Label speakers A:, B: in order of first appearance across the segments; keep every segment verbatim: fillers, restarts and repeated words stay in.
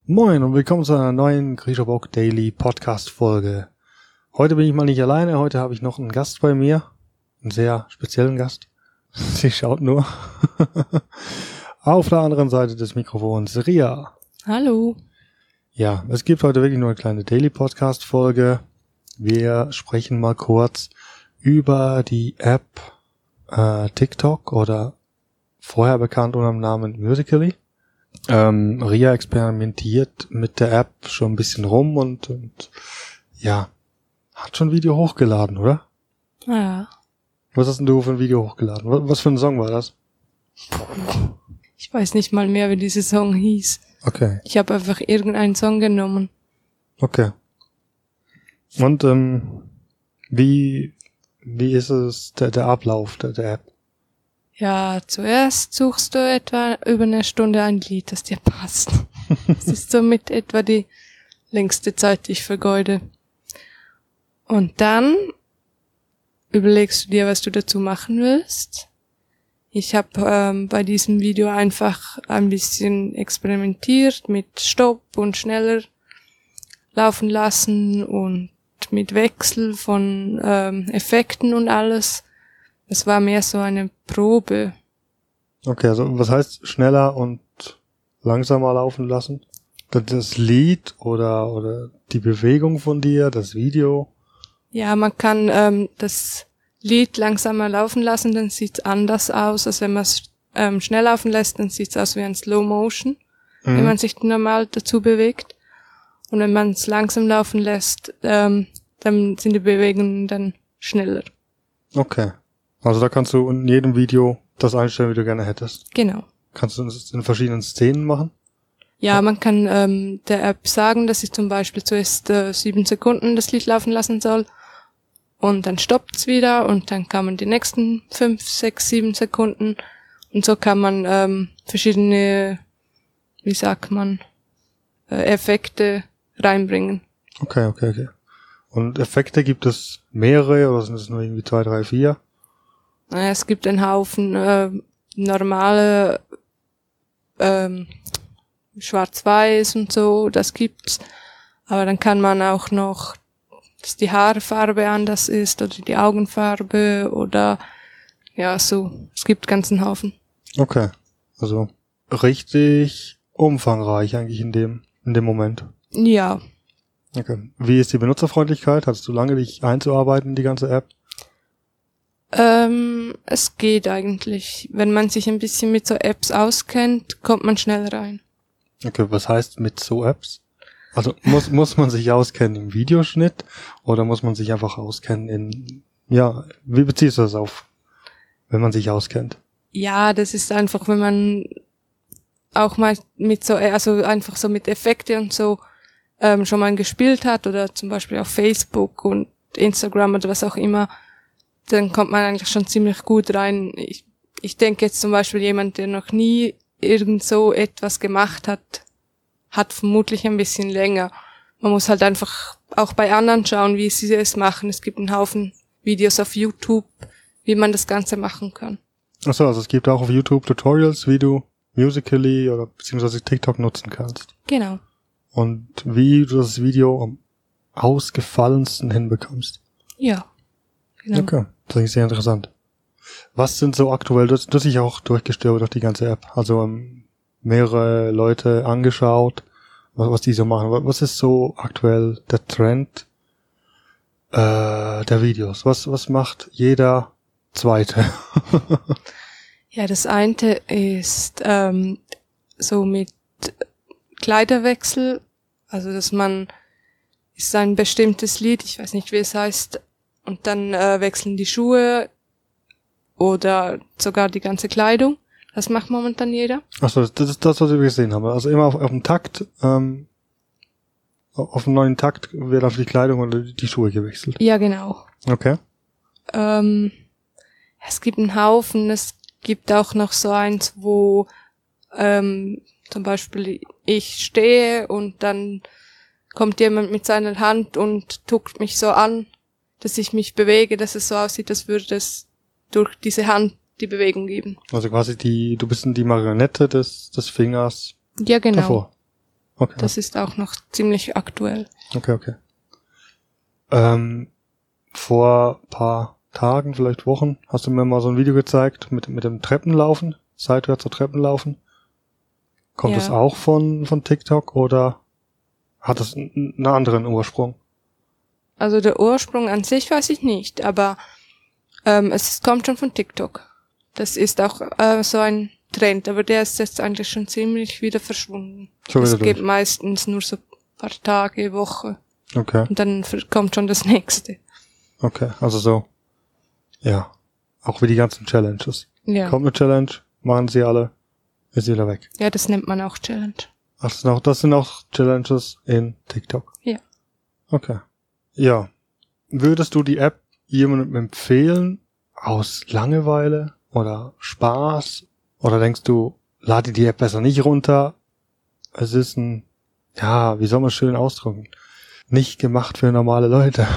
A: Moin und willkommen zu einer neuen Grisha-Bock Daily Podcast Folge. Heute bin ich mal nicht alleine, heute habe ich noch einen Gast bei mir. Einen sehr speziellen Gast. Sie schaut nur. Auf der anderen Seite des Mikrofons Ria.
B: Hallo.
A: Ja, es gibt heute wirklich nur eine kleine Daily Podcast Folge. Wir sprechen mal kurz über die App äh, TikTok oder vorher bekannt unter dem Namen Musical.ly. Ähm, Ria experimentiert mit der App schon ein bisschen rum und, und ja, hat schon ein Video hochgeladen, oder?
B: Ja.
A: Was hast denn du für ein Video hochgeladen? Was, was für ein Song war das?
B: Ich weiß nicht mal mehr, wie dieser Song hieß.
A: Okay.
B: Ich habe einfach irgendeinen Song genommen.
A: Okay. Und ähm, wie wie ist es der, der Ablauf der, der App?
B: Ja, zuerst suchst du etwa über eine Stunde ein Lied, das dir passt. Das ist somit etwa die längste Zeit, die ich vergeude. Und dann überlegst du dir, was du dazu machen willst. Ich habe ähm, bei diesem Video einfach ein bisschen experimentiert mit Stopp und schneller laufen lassen und mit Wechsel von ähm, Effekten und alles. Es war mehr so eine Probe.
A: Okay, also was heißt schneller und langsamer laufen lassen? Das Lied oder oder die Bewegung von dir, das Video?
B: Ja, man kann ähm, das Lied langsamer laufen lassen, dann sieht's anders aus, als wenn man es ähm, schnell laufen lässt, dann sieht's aus wie ein Slow Motion, mhm. wenn man sich normal dazu bewegt. Und wenn man es langsam laufen lässt, ähm, dann sind die Bewegungen dann schneller.
A: Okay. Also da kannst du in jedem Video das einstellen, wie du gerne hättest.
B: Genau.
A: Kannst du es in verschiedenen Szenen machen?
B: Ja, man kann ähm, der App sagen, dass ich zum Beispiel zuerst äh, sieben Sekunden das Lied laufen lassen soll und dann stoppt's wieder und dann kann man die nächsten fünf, sechs, sieben Sekunden und so kann man ähm, verschiedene, wie sagt man, äh, Effekte reinbringen.
A: Okay, okay, okay. Und Effekte gibt es mehrere oder sind es nur irgendwie zwei, drei, vier?
B: Es gibt einen Haufen äh, normale ähm, Schwarz-Weiß und so, das gibt's. Aber dann kann man auch noch, dass die Haarfarbe anders ist oder die Augenfarbe oder ja, so. Es gibt ganzen Haufen.
A: Okay. Also richtig umfangreich eigentlich in dem in dem Moment.
B: Ja.
A: Okay. Wie ist die Benutzerfreundlichkeit? Hattest du lange dich einzuarbeiten in die ganze App?
B: Ähm, es geht eigentlich. Wenn man sich ein bisschen mit so Apps auskennt, kommt man schnell rein.
A: Okay, was heißt mit so Apps? Also muss muss man sich auskennen im Videoschnitt oder muss man sich einfach auskennen in, ja, wie beziehst du das auf, wenn man sich auskennt?
B: Ja, das ist einfach, wenn man auch mal mit so, also einfach so mit Effekte und so ähm, schon mal gespielt hat oder zum Beispiel auf Facebook und Instagram oder was auch immer, dann kommt man eigentlich schon ziemlich gut rein. Ich, ich denke jetzt zum Beispiel jemand, der noch nie irgend so etwas gemacht hat, hat vermutlich ein bisschen länger. Man muss halt einfach auch bei anderen schauen, wie sie es machen. Es gibt einen Haufen Videos auf YouTube, wie man das Ganze machen kann.
A: Achso, also es gibt auch auf YouTube Tutorials, wie du Musical.ly oder beziehungsweise TikTok nutzen kannst.
B: Genau.
A: Und wie du das Video am ausgefallensten hinbekommst.
B: Ja. Genau.
A: Okay, das ist sehr interessant. Was sind so aktuell, du hast dich auch durchgestöbert durch die ganze App, also ähm, mehrere Leute angeschaut, was, was die so machen. Was ist so aktuell der Trend äh, der Videos? Was was macht jeder Zweite?
B: Ja, das eine ist ähm, so mit Kleiderwechsel, also dass man ist ein bestimmtes Lied, ich weiß nicht, wie es heißt, und dann äh, wechseln die Schuhe oder sogar die ganze Kleidung. Das macht momentan jeder.
A: Achso, das ist das, was wir gesehen haben. Also immer auf, auf dem Takt, ähm, auf dem neuen Takt wird auf die Kleidung oder die Schuhe gewechselt.
B: Ja, genau.
A: Okay.
B: Ähm, es gibt einen Haufen, es gibt auch noch so eins, wo ähm, zum Beispiel ich stehe und dann kommt jemand mit seiner Hand und tuckt mich so an, dass ich mich bewege, dass es so aussieht, als würde es durch diese Hand die Bewegung geben.
A: Also quasi die, du bist die Marionette des, des Fingers
B: Ja, genau.
A: davor. Okay.
B: Das ist auch noch ziemlich aktuell.
A: Okay, okay. Ähm, vor paar Tagen, vielleicht Wochen, hast du mir mal so ein Video gezeigt mit, mit dem Treppenlaufen, seitwärts zu Treppenlaufen. Kommt
B: Ja.
A: das auch von, von TikTok oder hat das einen, einen anderen Ursprung?
B: Also der Ursprung an sich weiß ich nicht, aber ähm, es kommt schon von TikTok. Das ist auch äh, so ein Trend, aber der ist jetzt eigentlich schon ziemlich wieder verschwunden.
A: Schon wieder
B: es gibt
A: durch.
B: meistens nur so ein paar Tage, Woche
A: Okay,
B: und dann f- kommt schon das nächste.
A: okay, also so, ja, auch wie die ganzen Challenges.
B: Ja,
A: Kommt eine Challenge, machen sie alle, ist wieder weg.
B: ja, das nennt man auch Challenge.
A: Ach, das sind auch, das sind auch Challenges in TikTok.
B: Ja.
A: Okay. Ja. Würdest du die App jemandem empfehlen aus Langeweile oder Spaß? Oder denkst du, lade die App besser nicht runter? Es ist ein, ja, wie soll man es schön ausdrücken? Nicht gemacht für normale Leute.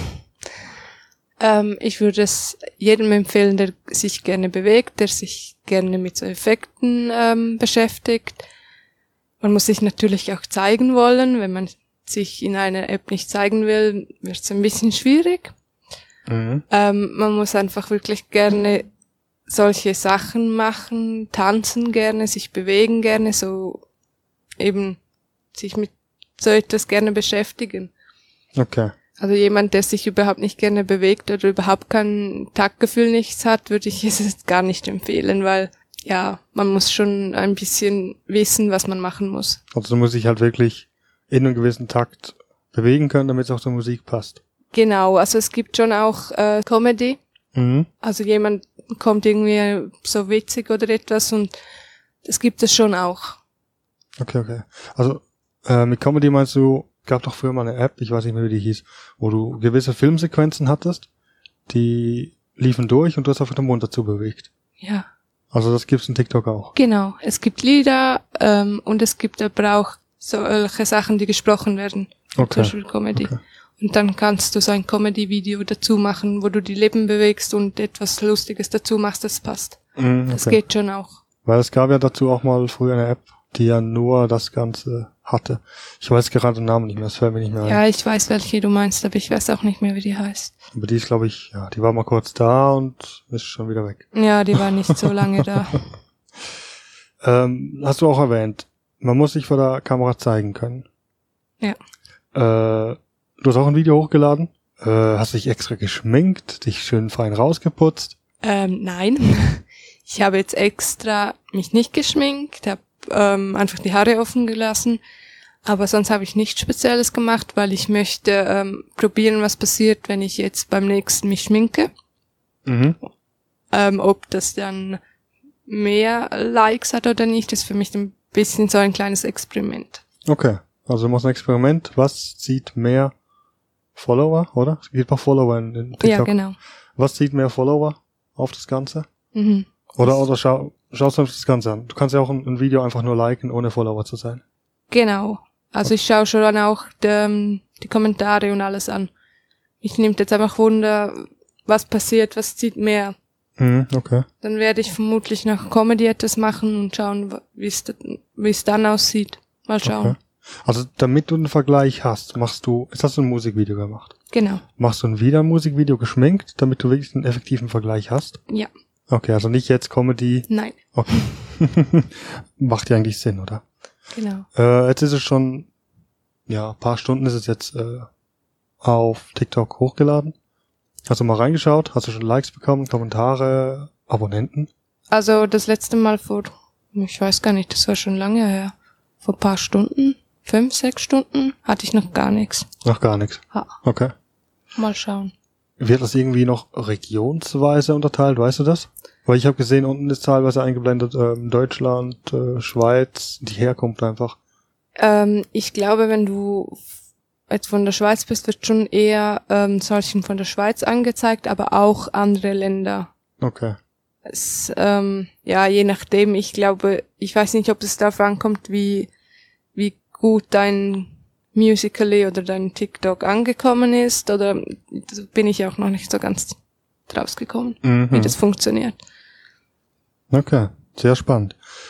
B: Ähm, ich würde es jedem empfehlen, der sich gerne bewegt, der sich gerne mit so Effekten ähm, beschäftigt. Man muss sich natürlich auch zeigen wollen. Wenn man sich in einer App nicht zeigen will, wird es ein bisschen schwierig.
A: Mhm.
B: Ähm, man muss einfach wirklich gerne solche Sachen machen, tanzen gerne, sich bewegen gerne, so eben sich mit so etwas gerne beschäftigen.
A: Okay.
B: Also jemand, der sich überhaupt nicht gerne bewegt oder überhaupt kein Taktgefühl nichts hat, würde ich es jetzt gar nicht empfehlen, weil ja, man muss schon ein bisschen wissen, was man machen muss.
A: Also du musst dich halt wirklich in einem gewissen Takt bewegen können, damit es auch zur Musik passt.
B: Genau, also es gibt schon auch äh, Comedy.
A: Mhm.
B: Also jemand kommt irgendwie so witzig oder etwas und das gibt es schon auch.
A: Okay, okay. Also äh, mit Comedy meinst du, gab doch früher mal eine App, ich weiß nicht mehr, wie die hieß, wo du gewisse Filmsequenzen hattest, die liefen durch und du hast einfach den Mund dazu bewegt.
B: Ja,
A: Also das gibt's in TikTok auch.
B: genau. Es gibt Lieder ähm, und es gibt aber auch solche Sachen, die gesprochen werden. Zum
A: Okay.
B: Beispiel Comedy.
A: Okay.
B: Und dann kannst du so ein Comedy-Video dazu machen, wo du die Lippen bewegst und etwas Lustiges dazu machst, das passt.
A: Mhm,
B: Das
A: okay.
B: geht schon auch.
A: Weil es gab ja dazu auch mal früher eine App, die ja nur das Ganze hatte. Ich weiß gerade den Namen nicht mehr, das fällt mir nicht mehr ein.
B: Ja, ich weiß, welche du meinst, aber ich weiß auch nicht mehr, wie die heißt.
A: Aber die ist, glaube ich, ja, die war mal kurz da und ist schon wieder weg.
B: Ja, die war nicht so lange da.
A: Ähm, hast du auch erwähnt, man muss sich vor der Kamera zeigen können.
B: Ja.
A: Äh, du hast auch ein Video hochgeladen. Äh, hast dich extra geschminkt, dich schön fein rausgeputzt.
B: Ähm, nein. Ich habe jetzt extra mich nicht geschminkt, habe ähm, einfach die Haare offen gelassen. Aber sonst habe ich nichts Spezielles gemacht, weil ich möchte ähm, probieren, was passiert, wenn ich jetzt beim nächsten mich schminke.
A: Mhm.
B: Ähm, ob das dann mehr Likes hat oder nicht, ist für mich ein bisschen so ein kleines Experiment.
A: Okay. Also du machst ein Experiment. Was zieht mehr Follower, oder? Es gibt auch Follower in, in TikTok.
B: Ja, genau.
A: Was zieht mehr Follower auf das Ganze?
B: Mhm.
A: Oder, oder schau, schaust du das Ganze an. Du kannst ja auch ein, ein Video einfach nur liken, ohne Follower zu sein.
B: Genau. Also ich schaue schon auch die, die Kommentare und alles an. Mich nimmt jetzt einfach Wunder, was passiert, was zieht mehr.
A: Mhm, okay.
B: Dann werde ich vermutlich nach Comedy etwas machen und schauen, wie es wie es dann aussieht. Mal schauen.
A: Okay. Also damit du einen Vergleich hast, machst du, jetzt hast du ein Musikvideo gemacht.
B: Genau.
A: Machst du ein wieder Musikvideo geschminkt, damit du wirklich einen effektiven Vergleich hast?
B: Ja.
A: Okay, also nicht jetzt Comedy.
B: Nein.
A: Okay. Macht ja eigentlich Sinn, oder?
B: Genau.
A: Äh, jetzt ist es schon, ja, ein paar Stunden ist es jetzt äh, auf TikTok hochgeladen. Hast du mal reingeschaut? Hast du schon Likes bekommen, Kommentare, Abonnenten?
B: Also das letzte Mal vor, ich weiß gar nicht, das war schon lange her, vor ein paar Stunden, fünf, sechs Stunden, hatte ich noch gar nichts.
A: Noch gar nichts.
B: Ha,
A: Okay.
B: mal schauen.
A: Wird das irgendwie noch regionsweise unterteilt, weißt du das? Weil ich habe gesehen, unten ist teilweise eingeblendet ähm, Deutschland, äh, Schweiz, die Herkunft einfach.
B: Ähm, ich glaube, wenn du jetzt von der Schweiz bist, wird schon eher ähm, solchen von der Schweiz angezeigt, aber auch andere Länder.
A: Okay.
B: Es, ähm, ja, je nachdem, ich glaube, ich weiß nicht, ob es darauf ankommt, wie, wie gut dein Musical.ly oder dein TikTok angekommen ist, oder da bin ich auch noch nicht so ganz rausgekommen,
A: Mhm.
B: wie das funktioniert.
A: Okay, sehr spannend.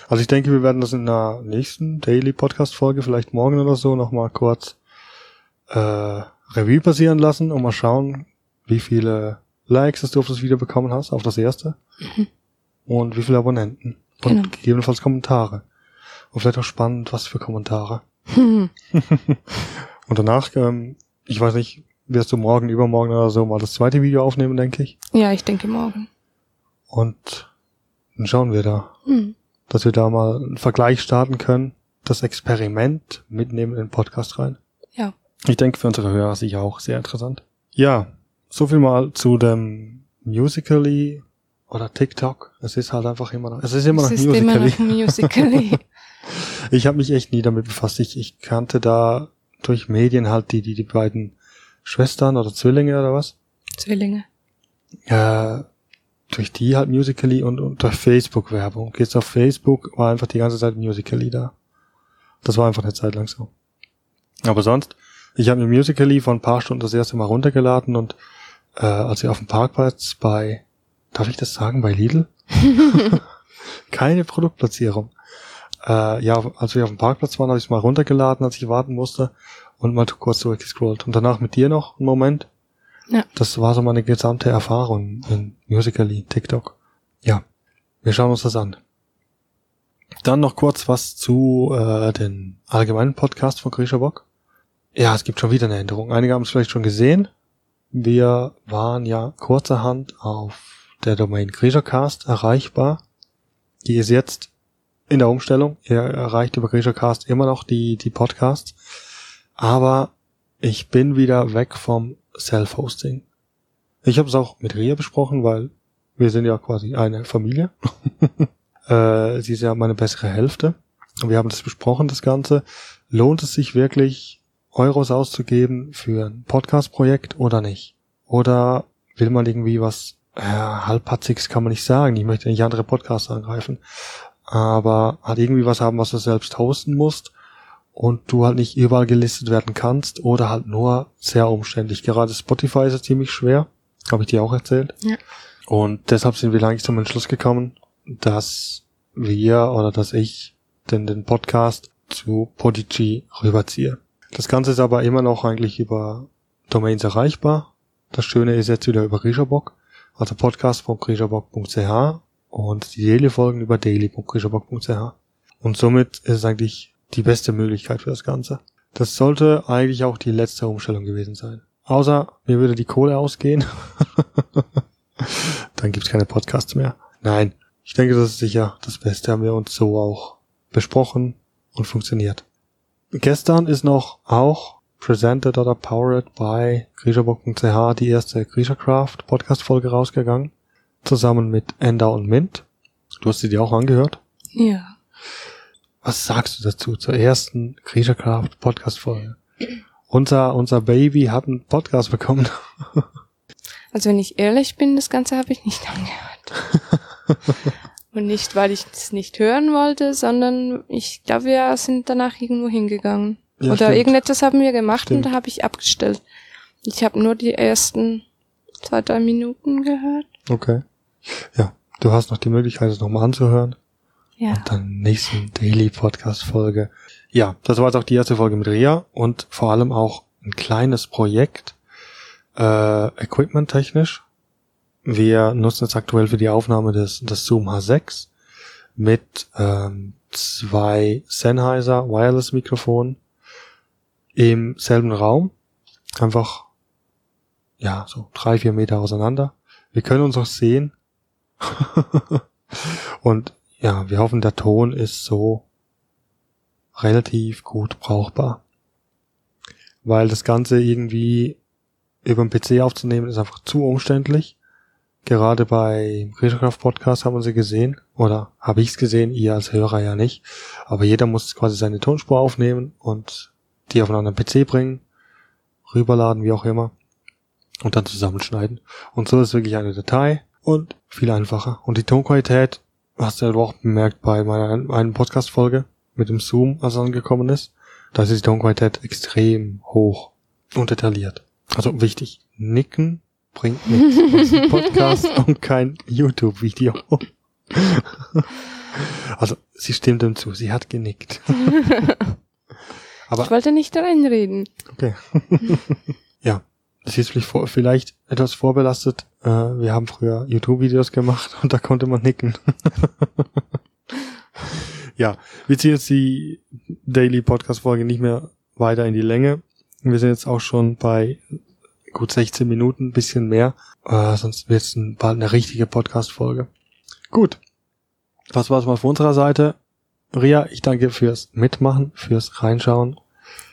A: Also ich denke, wir werden das in der nächsten Daily Podcast Folge, vielleicht morgen oder so, nochmal kurz äh, Revue passieren lassen und mal schauen, wie viele Likes du auf das Video bekommen hast, auf das erste. Mhm. Und wie viele Abonnenten. Und genau. Gegebenenfalls Kommentare. Und vielleicht auch spannend, was für Kommentare. Mhm. Und danach, ähm, ich weiß nicht, wirst du morgen, übermorgen oder so mal das zweite Video aufnehmen, denke ich.
B: Ja, ich denke morgen.
A: Und dann schauen wir da, mhm. dass wir da mal einen Vergleich starten können, das Experiment mitnehmen in den Podcast rein.
B: Ja.
A: Ich denke, für unsere Hörer sicher auch sehr interessant. Ja, so viel mal zu dem Musical.ly oder TikTok. Es ist halt einfach immer noch, es ist immer noch
B: es ist
A: Musical.ly.
B: Immer noch Musical.ly.
A: Ich habe mich echt nie damit befasst. Ich, ich kannte da durch Medien halt die, die, die beiden Schwestern oder Zwillinge oder was?
B: Zwillinge.
A: Äh, durch die halt Musical.ly und, und durch Facebook-Werbung. Gehst auf Facebook, war einfach die ganze Zeit Musical.ly da. Das war einfach eine Zeit lang so. Aber sonst, ich habe mir Musical.ly vor ein paar Stunden das erste Mal runtergeladen und äh, als ich auf dem Parkplatz bei, darf ich das sagen, bei Lidl? Keine Produktplatzierung. Äh, ja, als wir auf dem Parkplatz waren, habe ich es mal runtergeladen, als ich warten musste und mal kurz zurückgescrollt. Und danach mit dir noch einen Moment.
B: Ja.
A: Das war so meine gesamte Erfahrung in Musical.ly, TikTok. Ja, wir schauen uns das an. Dann noch kurz was zu äh, den allgemeinen Podcast von Grisha Bock. Ja, es gibt schon wieder eine Änderung. Einige haben es vielleicht schon gesehen. Wir waren ja kurzerhand auf der Domain GrishaCast erreichbar. Die ist jetzt in der Umstellung. Ihr erreicht über GrishaCast immer noch die die Podcasts. Aber ich bin wieder weg vom Self-Hosting. Ich habe es auch mit Ria besprochen, weil wir sind ja quasi eine Familie. äh, sie ist ja meine bessere Hälfte. Und wir haben das besprochen, das Ganze. Lohnt es sich wirklich, Euros auszugeben für ein Podcast-Projekt oder nicht? Oder will man irgendwie was, äh, halbpatziges kann man nicht sagen. Ich möchte nicht andere Podcasts angreifen. Aber halt irgendwie was haben, was du selbst hosten musst und du halt nicht überall gelistet werden kannst oder halt nur sehr umständlich. Gerade Spotify ist es ziemlich schwer. Habe ich dir auch erzählt.
B: Ja.
A: Und deshalb sind wir eigentlich zum Entschluss gekommen, dass wir oder dass ich den, den Podcast zu Podigy rüberziehe. Das Ganze ist aber immer noch eigentlich über Domains erreichbar. Das Schöne ist jetzt wieder über GrishaBock, also podcast punkt grishabock punkt c h und die Daily-Folgen über daily punkt grishabock punkt c h. Und somit ist es eigentlich die beste Möglichkeit für das Ganze. Das sollte eigentlich auch die letzte Umstellung gewesen sein. Außer mir würde die Kohle ausgehen. Dann gibt's keine Podcasts mehr. Nein, ich denke, das ist sicher das Beste. Haben wir uns so auch besprochen und funktioniert. Gestern ist noch auch presented oder powered by grishabock punkt c h die erste GrishaCraft Podcast-Folge rausgegangen. Zusammen mit Enda und Mint. Du hast sie dir auch angehört?
B: Ja.
A: Was sagst du dazu zur ersten GrishaCraft Podcast-Folge? Unser, unser Baby hat einen Podcast bekommen.
B: Also wenn ich ehrlich bin, das Ganze habe ich nicht angehört. Und nicht, weil ich es nicht hören wollte, sondern ich glaube, wir sind danach irgendwo hingegangen. Ja, Oder stimmt. Irgendetwas haben wir gemacht stimmt. Und da habe ich abgestellt. Ich habe nur die ersten zwei, drei Minuten gehört.
A: Okay. Ja, du hast noch die Möglichkeit, es nochmal anzuhören.
B: Ja.
A: Und dann nächsten Daily-Podcast-Folge. Ja, das war jetzt auch die erste Folge mit Ria und vor allem auch ein kleines Projekt, äh, equipment-technisch. Wir nutzen jetzt aktuell für die Aufnahme des, des Zoom H sechs mit ähm, zwei Sennheiser Wireless-Mikrofonen im selben Raum. Einfach, ja, so drei, vier Meter auseinander. Wir können uns auch sehen. Und ja, wir hoffen, der Ton ist so relativ gut brauchbar. Weil das Ganze irgendwie über den P C aufzunehmen ist einfach zu umständlich. Gerade bei GrishaCraft Podcast haben wir sie gesehen. Oder habe ich es gesehen, ihr als Hörer ja nicht. Aber jeder muss quasi seine Tonspur aufnehmen und die auf einen anderen P C bringen, rüberladen, wie auch immer. Und dann zusammenschneiden. Und so ist wirklich eine Datei und viel einfacher. Und die Tonqualität hast du ja auch bemerkt bei meiner einen Podcast-Folge mit dem Zoom, als es angekommen ist. Da ist die Tonqualität extrem hoch und detailliert. Also wichtig, nicken bringt nichts. Das ist ein Podcast und kein YouTube-Video. Also, sie stimmt ihm zu, sie hat genickt. Aber,
B: ich wollte nicht reinreden.
A: Okay. Ja, das ist vielleicht etwas vorbelastet. Wir haben früher YouTube-Videos gemacht und da konnte man nicken. Ja, wir ziehen jetzt die Daily Podcast-Folge nicht mehr weiter in die Länge. Wir sind jetzt auch schon bei gut sechzehn Minuten, ein bisschen mehr. Äh, sonst wird es bald eine richtige Podcast-Folge. Gut. Das war's mal von unserer Seite. Ria, ich danke fürs Mitmachen, fürs Reinschauen.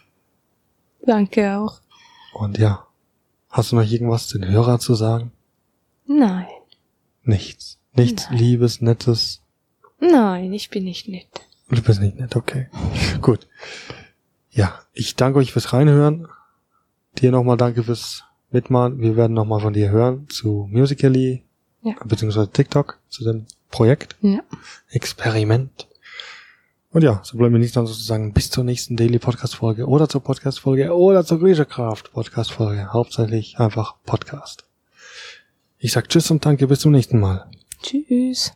B: Danke auch.
A: Und ja, hast du noch irgendwas den Hörer zu sagen?
B: Nein.
A: Nichts. Nichts
B: Nein.
A: Liebes, Nettes.
B: Nein, ich bin nicht nett.
A: Du bist nicht nett, okay. Gut. Ja, ich danke euch fürs Reinhören. Dir nochmal danke fürs Mitmachen. Wir werden nochmal von dir hören zu Musical.ly,
B: ja.
A: beziehungsweise TikTok, zu dem Projekt.
B: Ja.
A: Experiment. Und ja, so bleiben wir nichts anderes zu sagen. Bis zur nächsten Daily Podcast Folge oder zur Podcast Folge oder zur Creaturecraft Podcast Folge. Hauptsächlich einfach Podcast. Ich sag Tschüss und danke, bis zum nächsten Mal.
B: Tschüss.